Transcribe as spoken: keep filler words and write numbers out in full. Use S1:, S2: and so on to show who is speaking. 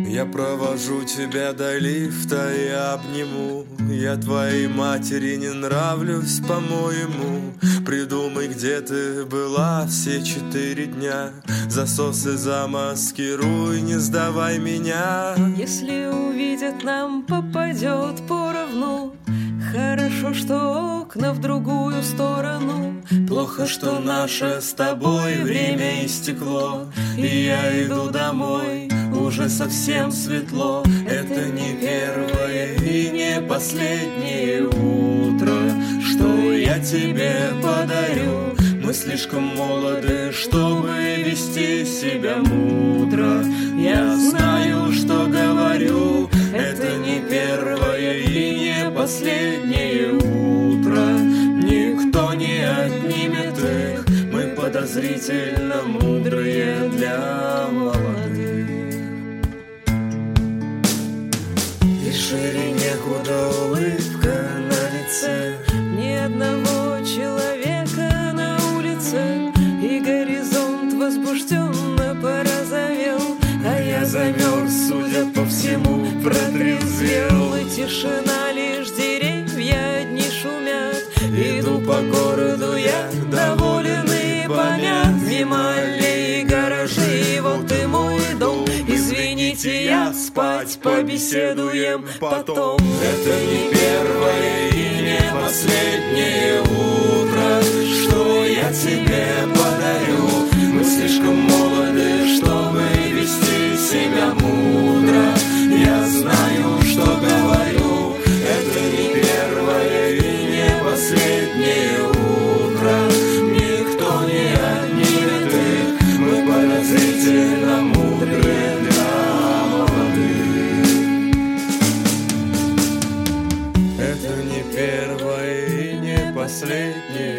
S1: Я провожу тебя до лифта и обниму. Я твоей матери не нравлюсь, по-моему. Придумай, где ты была все четыре дня. Засосы замаскируй, не сдавай меня.
S2: Если увидят, нам попадет поровну. Хорошо, что окна в другую сторону.
S1: Плохо, что наше с тобой время истекло. И я иду домой, уже совсем светло. Это не первое и не последнее утро, что я тебе подарю. Мы слишком молоды, чтобы вести себя мудро. Я знаю, что говорю. Это не первое и не последнее утро. Никто не отнимет их. Мы подозрительно мудрые для молодых. И шире некуда улыбка на лице.
S2: Ни одного человека на улице. И горизонт возбужденно порозовел.
S1: А я замерз, судя по всему, протрезвел.
S2: И тишина, лишь деревья одни шумят.
S1: Иду по городу я, доволен и помят.
S2: Мимо аллеи, гаражей, вот и мой дом. Извините, я спать, побеседуем потом.
S1: Это не первое и не последнее утро, что я тебе подарю. Мы слишком молоды, чтобы вести себя мудро. Я знаю, что говорю. Это не первое и не последнее утро. Никто не отнимет их. Мы подозрительно мудрые для молодых. Это не первое и не последнее